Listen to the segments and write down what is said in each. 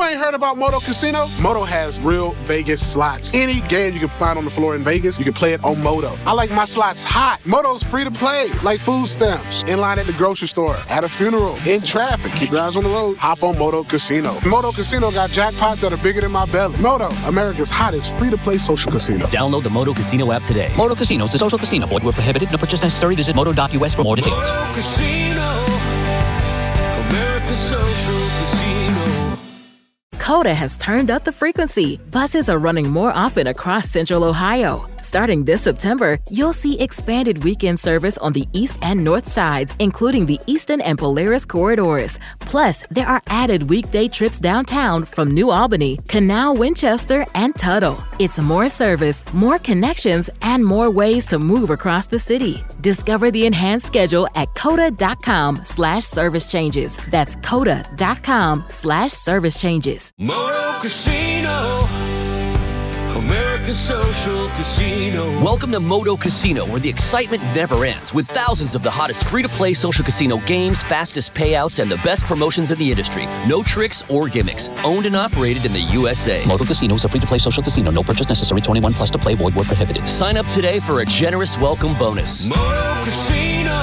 ain't heard about Moto Casino? Moto has real Vegas slots. Any game you can find on the floor in Vegas, you can play it on Moto. I like my slots hot. Moto's free to play, like food stamps, in line at the grocery store, at a funeral, in traffic. Keep your eyes on the road. Hop on Moto Casino. Moto Casino got jackpots that are bigger than my belly. Moto, America's hottest free-to-play social casino. Download the Moto Casino app today. Moto Casino is a social casino. Void where prohibited. No purchase necessary. Visit moto.us for more details. Moto Casino, America's social casino. Coda has turned up the frequency. Buses are running more often across Central Ohio. Starting this September, you'll see expanded weekend service on the east and north sides, including the Eastern and Polaris corridors. Plus, there are added weekday trips downtown from New Albany, Canal, Winchester, and Tuttle. It's more service, more connections, and more ways to move across the city. Discover the enhanced schedule at coda.com/service changes. That's coda.com/service changes. Moto Casino, America's social casino. Welcome to Moto Casino, where the excitement never ends, with thousands of the hottest free-to-play social casino games, fastest payouts, and the best promotions in the industry. No tricks or gimmicks. Owned and operated in the USA. Moto Casino is a free-to-play social casino. No purchase necessary. 21 plus to play. Void where prohibited. Sign up today for a generous welcome bonus. Moto Casino,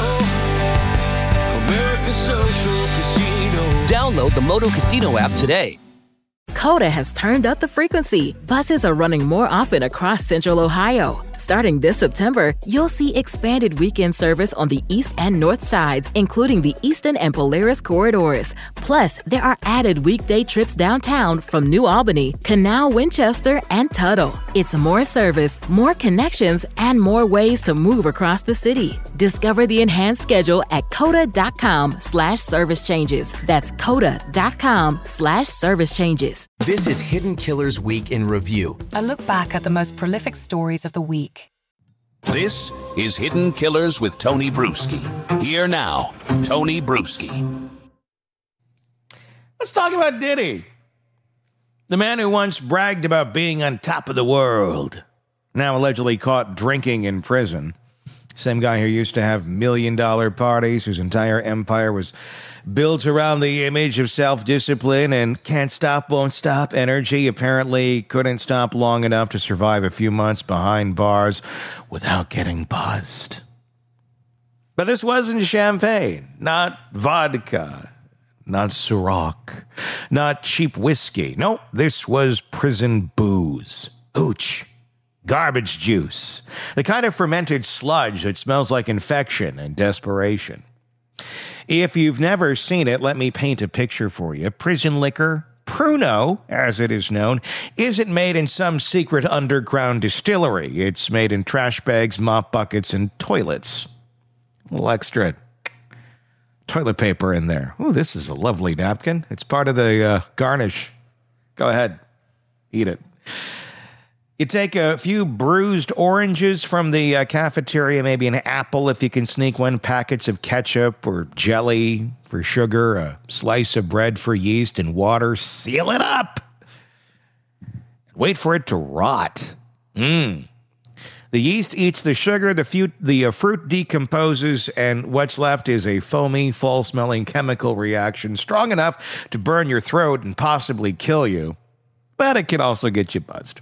America's social casino. Download the Moto Casino app today. Coda has turned up the frequency. Buses are running more often across Central Ohio. Starting this September, you'll see expanded weekend service on the east and north sides, including the Eastern and Polaris corridors. Plus, there are added weekday trips downtown from New Albany, Canal, Winchester, and Tuttle. It's more service, more connections, and more ways to move across the city. Discover the enhanced schedule at coda.com/service changes. That's coda.com/service changes. This is Hidden Killers Week in Review. A look back at the most prolific stories of the week. This is Hidden Killers with Tony Bruschi. Here now, Tony Bruschi. Let's talk about Diddy. The man who once bragged about being on top of the world, now allegedly caught drinking in prison. Same guy who used to have $1 million parties, whose entire empire was built around the image of self-discipline and can't stop, won't stop energy, apparently couldn't stop long enough to survive a few months behind bars without getting buzzed. But this wasn't champagne, not vodka, not Ciroc, not cheap whiskey. No, this was prison booze. Hooch. Garbage juice. The kind of fermented sludge that smells like infection and desperation. If you've never seen it, let me paint a picture for you. Prison liquor, Pruno, as it is known, isn't made in some secret underground distillery. It's made in trash bags, mop buckets, and toilets. A little extra toilet paper in there. Ooh, this is a lovely napkin. It's part of the garnish. Go ahead. Eat it. You take a few bruised oranges from the cafeteria, maybe an apple if you can sneak one, packets of ketchup or jelly for sugar, a slice of bread for yeast, and water. Seal it up. Wait for it to rot. The yeast eats the sugar, the fruit decomposes, and what's left is a foamy, foul-smelling chemical reaction strong enough to burn your throat and possibly kill you. But it can also get you buzzed.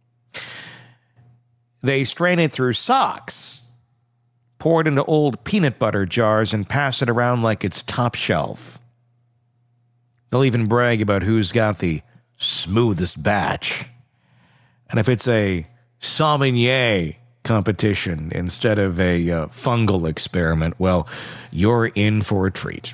They strain it through socks, pour it into old peanut butter jars, and pass it around like it's top shelf. They'll even brag about who's got the smoothest batch. And if it's a sommelier competition instead of a fungal experiment, well, you're in for a treat.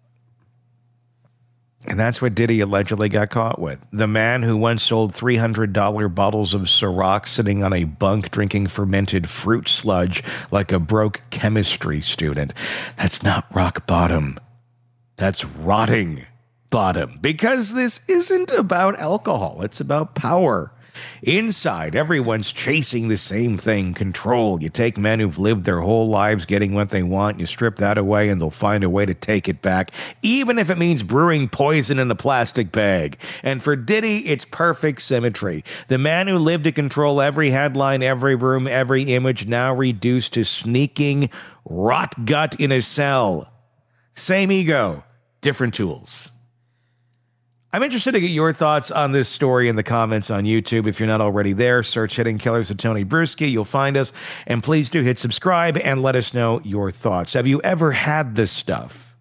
And that's what Diddy allegedly got caught with. The man who once sold $300 bottles of Ciroc sitting on a bunk drinking fermented fruit sludge like a broke chemistry student. That's not rock bottom. That's rotting bottom. Because this isn't about alcohol. It's about power. Inside, everyone's chasing the same thing, control. You take men who've lived their whole lives getting what they want, you strip that away, and they'll find a way to take it back, even if it means brewing poison in a plastic bag. And for Diddy, it's perfect symmetry. The man who lived to control every headline, every room, every image, now reduced to sneaking rot gut in a cell. Same ego, different tools. I'm interested to get your thoughts on this story in the comments on YouTube. If you're not already there, search Hidden Killers with Tony Bruschi. You'll find us. And please do hit subscribe and let us know your thoughts. Have you ever had this stuff?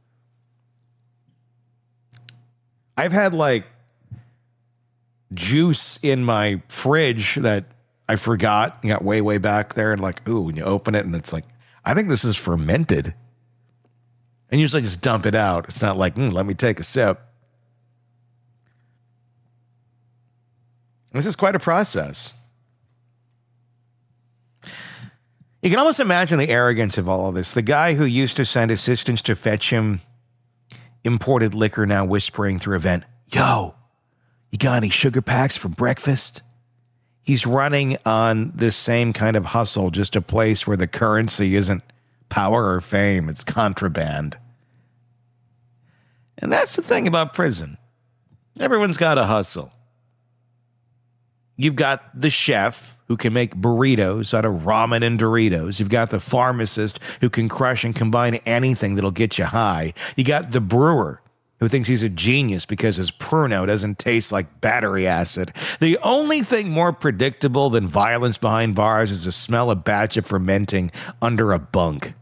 I've had like juice in my fridge that I forgot. You got way back there, and like, ooh, when you open it and it's like, I think this is fermented. And usually just dump it out. It's not like, let me take a sip. This is quite a process. You can almost imagine the arrogance of all of this. The guy who used to send assistants to fetch him imported liquor now whispering through a vent, yo, you got any sugar packs for breakfast? He's running on this same kind of hustle, just a place where the currency isn't power or fame, it's contraband. And that's the thing about prison. Everyone's got a hustle. You've got the chef who can make burritos out of ramen and Doritos. You've got the pharmacist who can crush and combine anything that'll get you high. You got the brewer who thinks he's a genius because his Pruno doesn't taste like battery acid. The only thing more predictable than violence behind bars is the smell of batch of fermenting under a bunk.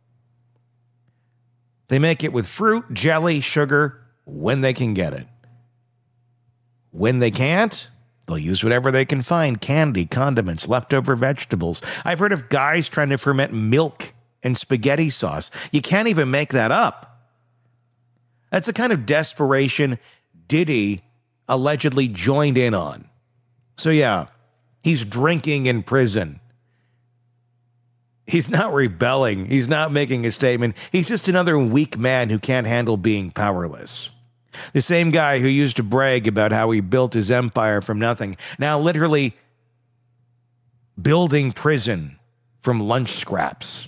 They make it with fruit, jelly, sugar, when they can get it. When they can't, they'll use whatever they can find. Candy, condiments, leftover vegetables. I've heard of guys trying to ferment milk and spaghetti sauce. You can't even make that up. That's the kind of desperation Diddy allegedly joined in on. So yeah, he's drinking in prison. He's not rebelling. He's not making a statement. He's just another weak man who can't handle being powerless. The same guy who used to brag about how he built his empire from nothing, now literally building prison from lunch scraps.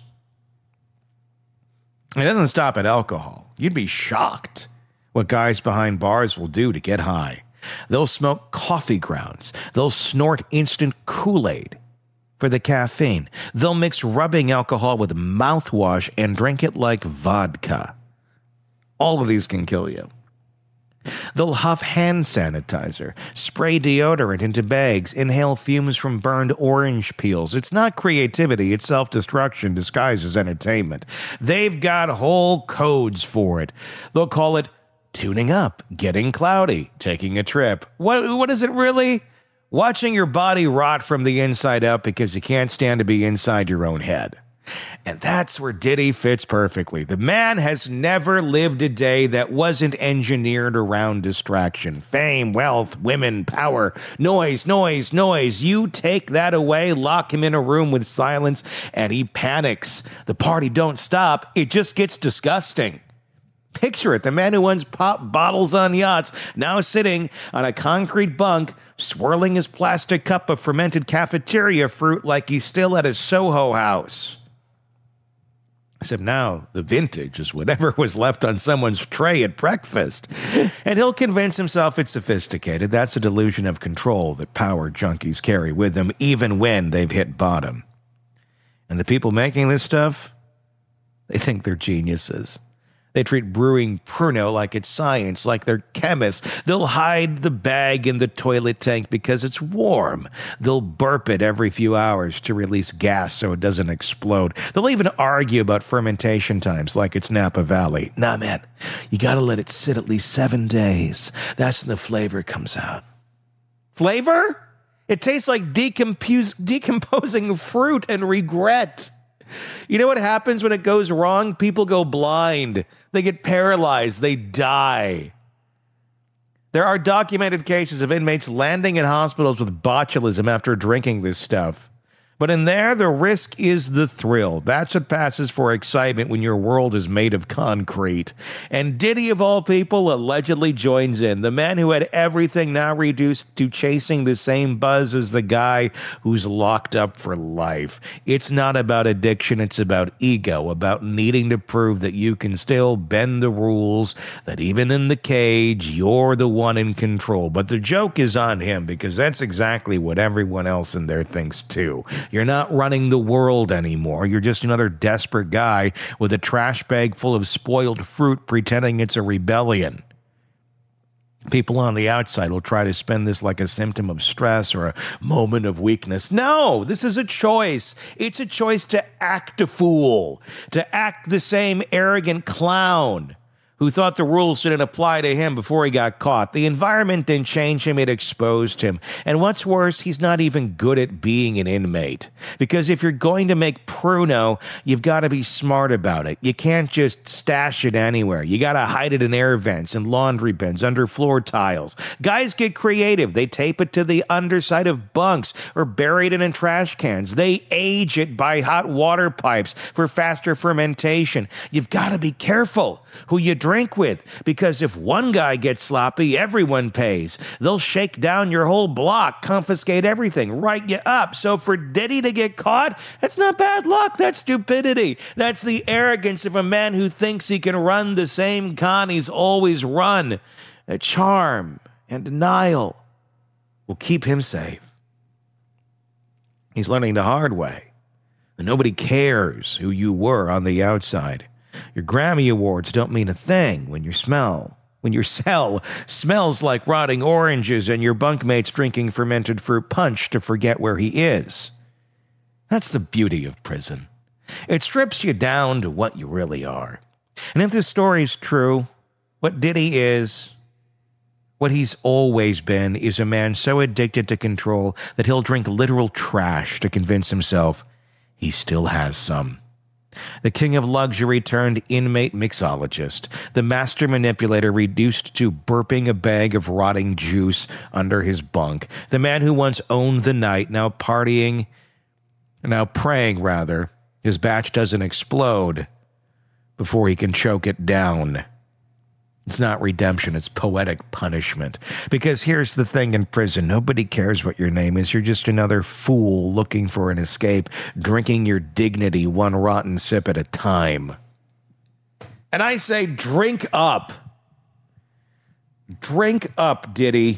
It doesn't stop at alcohol. You'd be shocked what guys behind bars will do to get high. They'll smoke coffee grounds. They'll snort instant Kool-Aid for the caffeine. They'll mix rubbing alcohol with mouthwash and drink it like vodka. All of these can kill you. They'll huff hand sanitizer, spray deodorant into bags, inhale fumes from burned orange peels. It's not creativity, it's self-destruction disguised as entertainment. They've got whole codes for it. They'll call it tuning up, getting cloudy, taking a trip. What is it really? Watching your body rot from the inside out because you can't stand to be inside your own head. And that's where Diddy fits perfectly. The man has never lived a day that wasn't engineered around distraction. Fame, wealth, women, power, noise. You take that away, lock him in a room with silence, and he panics. The party don't stop. It just gets disgusting. Picture it, the man who owns pop bottles on yachts, now sitting on a concrete bunk, swirling his plastic cup of fermented cafeteria fruit like he's still at his Soho house. Except now, the vintage is whatever was left on someone's tray at breakfast. And he'll convince himself it's sophisticated. That's a delusion of control that power junkies carry with them, even when they've hit bottom. And the people making this stuff, they think they're geniuses. They treat brewing Pruno like it's science, like they're chemists. They'll hide the bag in the toilet tank because it's warm. They'll burp it every few hours to release gas so it doesn't explode. They'll even argue about fermentation times like it's Napa Valley. Nah, man, you gotta let it sit at least 7 days. That's when the flavor comes out. Flavor? It tastes like decomposing fruit and regret. You know what happens when it goes wrong? People go blind. They get paralyzed. They die. There are documented cases of inmates landing in hospitals with botulism after drinking this stuff. But in there, the risk is the thrill. That's what passes for excitement when your world is made of concrete. And Diddy, of all people, allegedly joins in. The man who had everything now reduced to chasing the same buzz as the guy who's locked up for life. It's not about addiction. It's about ego, about needing to prove that you can still bend the rules, that even in the cage, you're the one in control. But the joke is on him because that's exactly what everyone else in there thinks too. You're not running the world anymore. You're just another desperate guy with a trash bag full of spoiled fruit pretending it's a rebellion. People on the outside will try to spin this like a symptom of stress or a moment of weakness. No, this is a choice. It's a choice to act a fool, to act the same arrogant clown who thought the rules didn't apply to him before he got caught. The environment didn't change him, it exposed him. And what's worse, he's not even good at being an inmate. Because if you're going to make Pruno, you've got to be smart about it. You can't just stash it anywhere. You got to hide it in air vents and laundry bins, under floor tiles. Guys get creative. They tape it to the underside of bunks or bury it in trash cans. They age it by hot water pipes for faster fermentation. You've got to be careful who you drink with, because if one guy gets sloppy, everyone pays. They'll shake down your whole block, confiscate everything, write you up. So for Diddy to get caught, that's not bad luck. That's stupidity. That's the arrogance of a man who thinks he can run the same con he's always run. A charm and denial will keep him safe. He's learning the hard way. And nobody cares who you were on the outside. Your Grammy Awards don't mean a thing when your cell smells like rotting oranges and your bunkmate's drinking fermented fruit punch to forget where he is. That's the beauty of prison. It strips you down to what you really are. And if this story's true, what Diddy is, what he's always been, is a man so addicted to control that he'll drink literal trash to convince himself he still has some. The king of luxury turned inmate mixologist, the master manipulator reduced to burping a bag of rotting juice under his bunk, the man who once owned the night, now praying, his batch doesn't explode before he can choke it down. It's not redemption, it's poetic punishment. Because here's the thing in prison, nobody cares what your name is. You're just another fool looking for an escape, drinking your dignity one rotten sip at a time. And I say, drink up. Drink up, Diddy.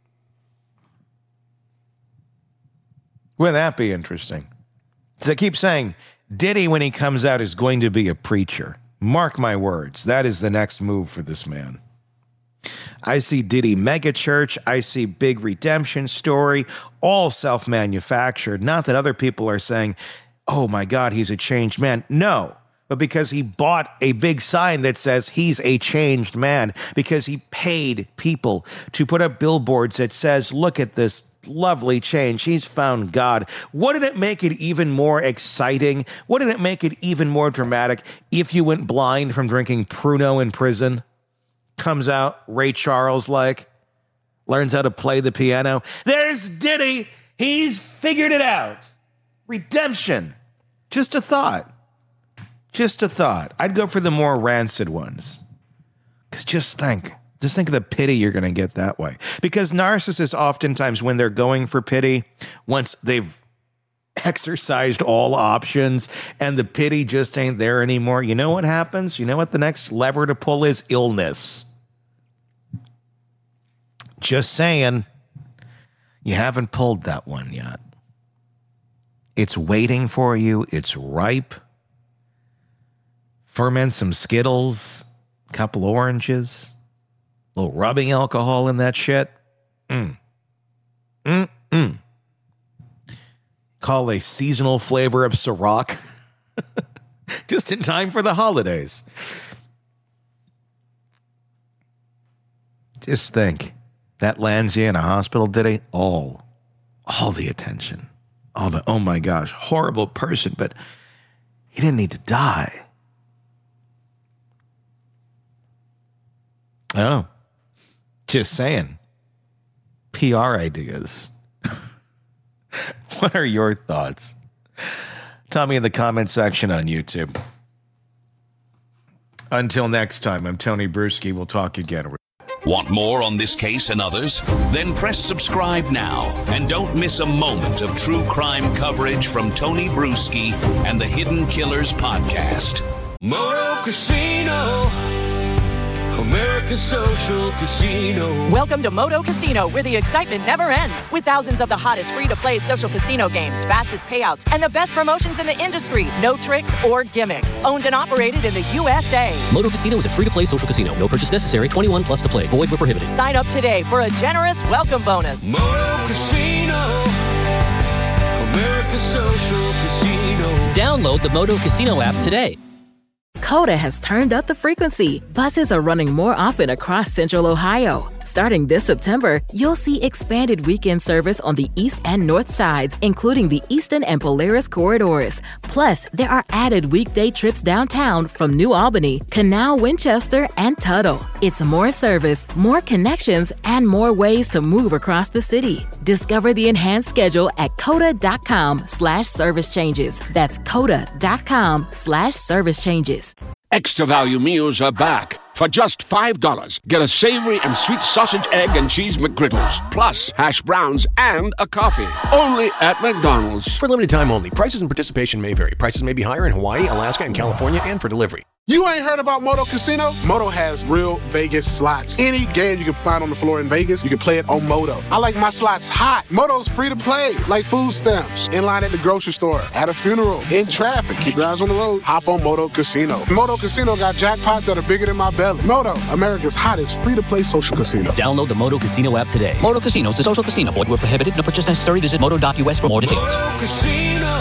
Wouldn't that be interesting? Because I keep saying, Diddy, when he comes out, is going to be a preacher. Mark my words, that is the next move for this man. I see Diddy megachurch, I see big redemption story, all self-manufactured. Not that other people are saying, oh my God, he's a changed man. No, but because he bought a big sign that says he's a changed man, because he paid people to put up billboards that says, look at this lovely change. He's found God. Wouldn't it make it even more exciting? Wouldn't it make it even more dramatic if you went blind from drinking Pruno in prison? Comes out, Ray Charles learns how to play the piano. There's Diddy. He's figured it out. Redemption. Just a thought. Just a thought. I'd go for the more rancid ones. Because just think of the pity you're going to get that way. Because narcissists oftentimes, when they're going for pity, once they've exercised all options and the pity just ain't there anymore, you know what happens? You know what the next lever to pull is? Illness. Just saying, you haven't pulled that one yet. It's waiting for you. It's ripe. Ferment some Skittles, a couple oranges, a little rubbing alcohol in that shit. Call a seasonal flavor of Ciroc. Just in time for the holidays. Just think. That lands you in a hospital, Diddy. All the attention. Oh my gosh, horrible person, but he didn't need to die. I don't know. Just saying. PR ideas. What are your thoughts? Tell me in the comment section on YouTube. Until next time, I'm Tony Bruschi. We'll talk again. Want more on this case and others? Then press subscribe now and don't miss a moment of true crime coverage from Tony Bruschi and the Hidden Killers podcast. Moto Casino. America's Social Casino. Welcome to Moto Casino, where the excitement never ends. With thousands of the hottest free-to-play social casino games, fastest payouts, and the best promotions in the industry. No tricks or gimmicks. Owned and operated in the USA. Moto Casino is a free-to-play social casino. No purchase necessary. 21 plus to play. Void where prohibited. Sign up today for a generous welcome bonus. Moto Casino. America's Social Casino. Download the Moto Casino app today. Coda has turned up the frequency. Buses are running more often across Central Ohio. Starting this September, you'll see expanded weekend service on the east and north sides, including the Eastern and Polaris corridors. Plus, there are added weekday trips downtown from New Albany, Canal, Winchester, and Tuttle. It's more service, more connections, and more ways to move across the city. Discover the enhanced schedule at coda.com/service changes. That's coda.com/service changes. Extra value meals are back. For just $5, get a savory and sweet sausage, egg, and cheese McGriddles, plus hash browns and a coffee. Only at McDonald's. For limited time only. Prices and participation may vary. Prices may be higher in Hawaii, Alaska, and California, and for delivery. You ain't heard about Moto Casino? Moto has real Vegas slots. Any game you can find on the floor in Vegas, you can play it on Moto. I like my slots hot. Moto's free to play, like food stamps. In line at the grocery store, at a funeral, in traffic. Keep your eyes on the road. Hop on Moto Casino. Moto Casino got jackpots that are bigger than my belly. Moto, America's hottest free-to-play social casino. Download the Moto Casino app today. Moto Casino is a social casino. Void where prohibited. No purchase necessary. Visit moto.us for more details. Moto Casino.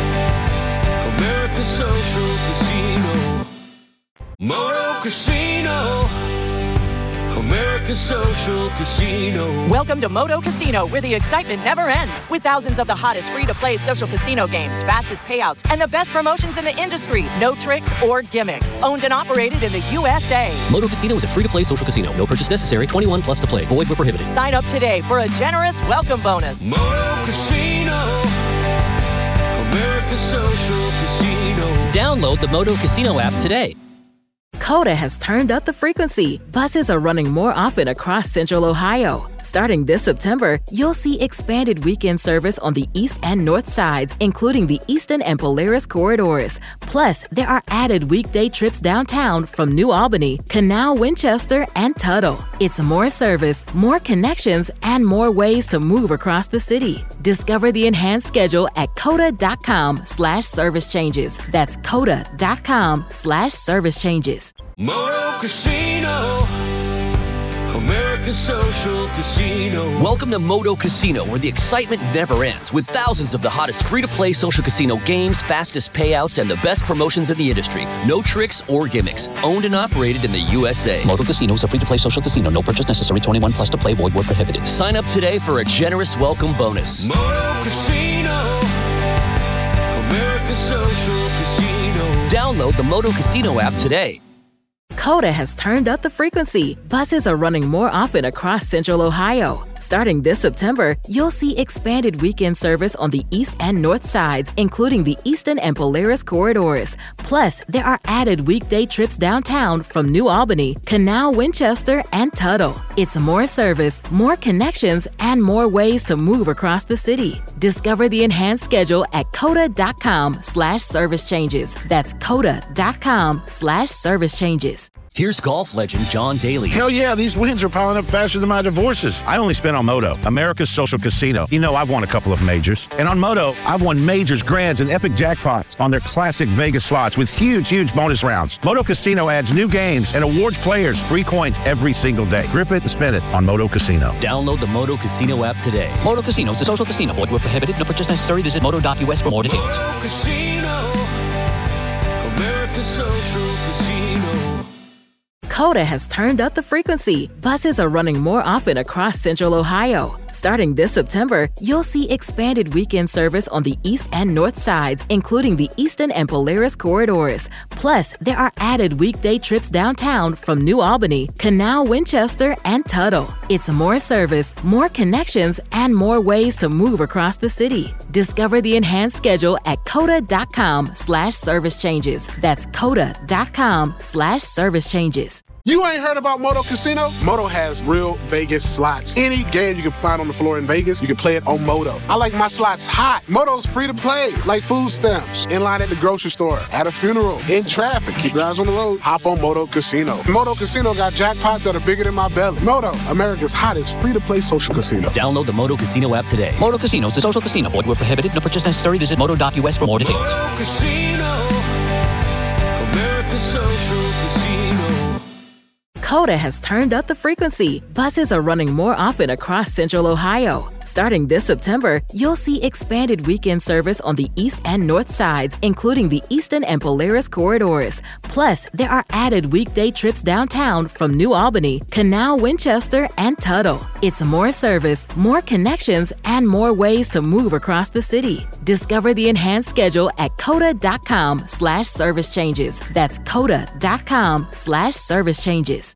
America's Social Casino. Moto Casino. America's Social Casino. Welcome to Moto Casino, where the excitement never ends. With thousands of the hottest free-to-play social casino games, fastest payouts, and the best promotions in the industry. No tricks or gimmicks. Owned and operated in the USA. Moto Casino is a free-to-play social casino. No purchase necessary. 21 plus to play. Void where prohibited. Sign up today for a generous welcome bonus. Moto Casino. America's Social Casino. Download the Moto Casino app today. Coda has turned up the frequency. Buses are running more often across Central Ohio. Starting this September, you'll see expanded weekend service on the east and north sides, including the Eastern and Polaris corridors. Plus, there are added weekday trips downtown from New Albany, Canal, Winchester, and Tuttle. It's more service, more connections, and more ways to move across the city. Discover the enhanced schedule at coda.com/service changes. That's coda.com/service changes. Moto Casino. America's Social Casino. Welcome to Moto Casino, where the excitement never ends. With thousands of the hottest free-to-play social casino games, fastest payouts, and the best promotions in the industry. No tricks or gimmicks. Owned and operated in the USA. Moto Casino is a free-to-play social casino. No purchase necessary. 21 plus to play. Void where prohibited. Sign up today for a generous welcome bonus. Moto Casino. America's Social Casino. Download the Moto Casino app today. Coda has turned up the frequency. Buses are running more often across Central Ohio. Starting this September, you'll see expanded weekend service on the east and north sides, including the Eastern and Polaris corridors. Plus, there are added weekday trips downtown from New Albany, Canal, Winchester, and Tuttle. It's more service, more connections, and more ways to move across the city. Discover the enhanced schedule at coda.com/service changes. That's coda.com/service changes. Here's golf legend John Daly. Hell yeah, these wins are piling up faster than my divorces. I only spent on Moto, America's Social Casino. You know, I've won a couple of majors. And on Moto, I've won majors, grands, and epic jackpots on their classic Vegas slots with huge bonus rounds. Moto Casino adds new games and awards players free coins every single day. Grip it and spend it on Moto Casino. Download the Moto Casino app today. Moto Casino is a social casino. Void where prohibited. No purchase necessary. Visit moto.us for more details. Moto Casino. America's Social Casino. Coda has turned up the frequency. Buses are running more often across Central Ohio. Starting this September, you'll see expanded weekend service on the east and north sides, including the Eastern and Polaris corridors. Plus, there are added weekday trips downtown from New Albany, Canal, Winchester, and Tuttle. It's more service, more connections, and more ways to move across the city. Discover the enhanced schedule at coda.com/service changes. That's coda.com/service changes. You ain't heard about Moto Casino? Moto has real Vegas slots. Any game you can find on the floor in Vegas, you can play it on Moto. I like my slots hot. Moto's free to play, like food stamps. In line at the grocery store, at a funeral, in traffic. Keep your eyes on the road. Hop on Moto Casino. Moto Casino got jackpots that are bigger than my belly. Moto, America's hottest free-to-play social casino. Download the Moto Casino app today. Moto Casino is a social casino. Void where prohibited. No purchase necessary. Visit moto.us for more details. Moto Casino, America's social casino. Coda has turned up the frequency. Buses are running more often across Central Ohio. Starting this September, you'll see expanded weekend service on the east and north sides, including the Eastern and Polaris corridors. Plus, there are added weekday trips downtown from New Albany, Canal, Winchester, and Tuttle. It's more service, more connections, and more ways to move across the city. Discover the enhanced schedule at coda.com/service changes. That's coda.com/service changes.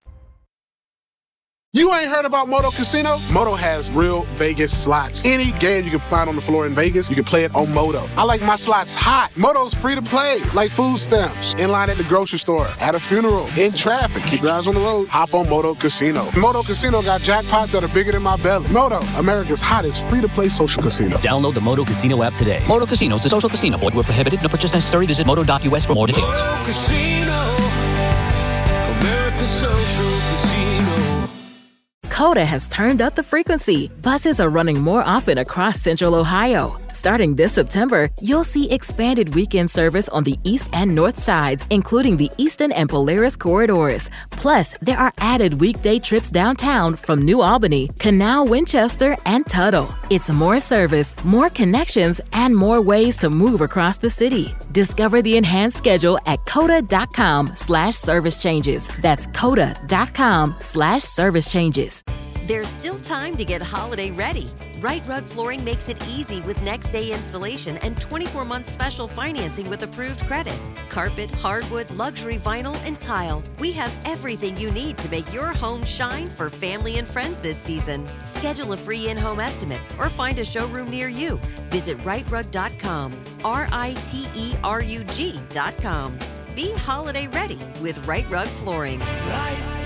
You ain't heard about Moto Casino? Moto has real Vegas slots. Any game you can find on the floor in Vegas, you can play it on Moto. I like my slots hot. Moto's free to play, like food stamps. In line at the grocery store, at a funeral, in traffic. Keep your eyes on the road. Hop on Moto Casino. Moto Casino got jackpots that are bigger than my belly. Moto, America's hottest free-to-play social casino. Download the Moto Casino app today. Moto Casino is a social casino. Void where prohibited. No purchase necessary. Visit moto.us for more details. Moto Casino, America's social casino. Coda has turned up the frequency. Buses are running more often across Central Ohio. Starting this September, you'll see expanded weekend service on the east and north sides, including the Eastern and Polaris corridors. Plus, there are added weekday trips downtown from New Albany, Canal, Winchester, and Tuttle. It's more service, more connections, and more ways to move across the city. Discover the enhanced schedule at coda.com/service changes. That's coda.com/service changes. There's still time to get holiday ready. Right Rug Flooring makes it easy with next day installation and 24-month special financing with approved credit. Carpet, hardwood, luxury vinyl, and tile. We have everything you need to make your home shine for family and friends this season. Schedule a free in-home estimate or find a showroom near you. Visit rightrug.com, RITERUG.com. Be holiday ready with Right Rug Flooring. Right